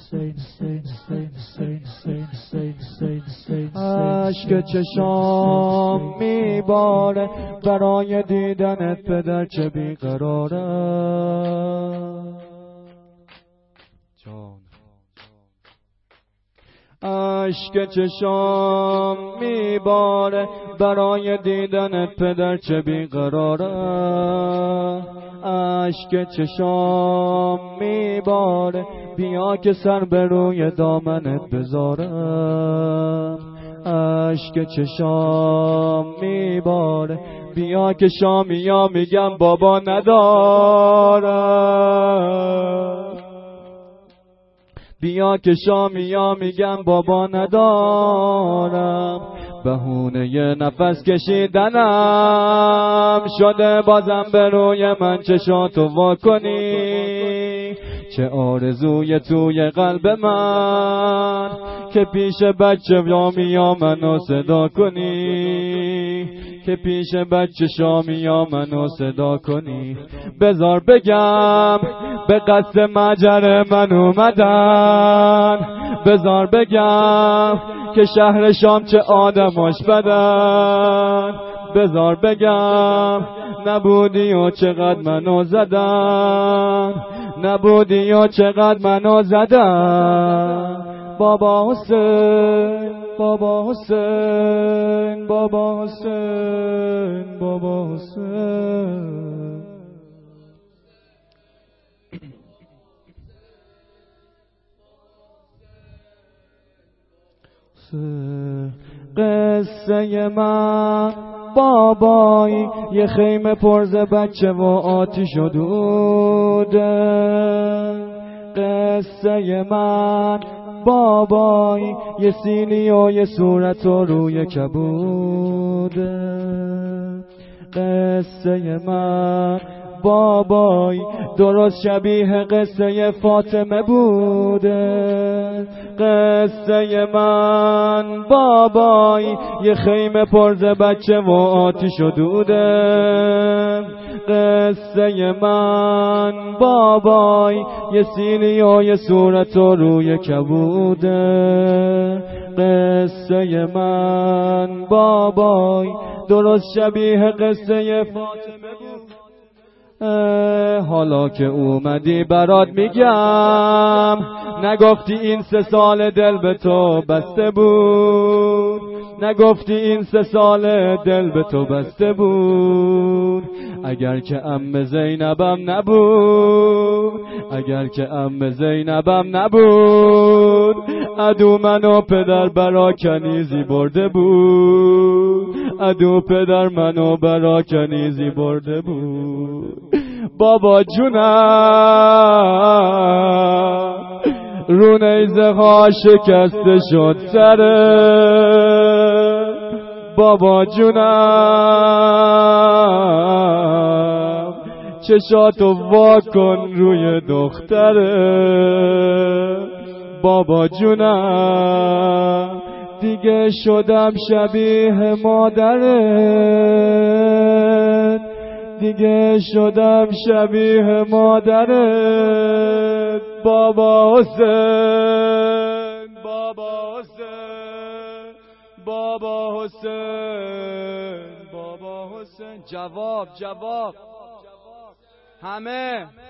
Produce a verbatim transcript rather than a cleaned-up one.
اشک چشام میباره برای دیدنت پدر چه بیقراره. اشک چشام میباره برای دیدنت پدر چه بیقراره. اشک چشام میباره بیا که سر به روی دامنت بذارم. اشک چشام میباره بیا که شامیا میگم بابا ندارم. بیا که شامیا میگم بابا ندارم. بهونه ی نفس کشیدنم شده بازم به روی من چشاتو وا کنی. چه آرزوی توی قلب من که پیش بچه شامیا منو صدا کنی. که پیش بچه شامیا منو صدا کنی. بذار بگم به قصد مجر من اومدن. بذار بگم که شهر شام چه آدماش بدن. بذار بگم نبودی و چقدر منو زدن. نبودی و چقدر منو زدن. بابا حسین بابا حسین بابا حسین بابا حسین. قصه من بابایی یه خیمه پرز بچه و آتیش و دوده. قصه من بابایی یه سینی و یه صورت و روی کبوده. قصه من بابایی درست شبیه قصه فاطمه بوده. قصه من بابایی یه خیمه پرز بچه و آتیش و دوده. قصه من بابایی یه سینی و یه صورت و روی کبوده. قصه من بابایی درست شبیه قصه فاطمه بود. حالا که اومدی برات میگم نگفتی این سه سال دل به تو بسته بود. نگفتی این سه سال دل به تو بسته بود. اگر که عم زینبم نبود. اگر که عم زینبم نبود عدو منو پدر برا کنیزی برده بود. عدو پدر منو برا کنیزی برده بود. بابا جونم رو نیزه ها شکسته شد سره. بابا جونم چشاتو وا کن روی دختره. بابا جونم دیگه شدم شبیه مادرت. دیگه شدم شبیه مادرت. بابا حسین بابا حسین بابا حسین بابا حسین. جواب جواب همه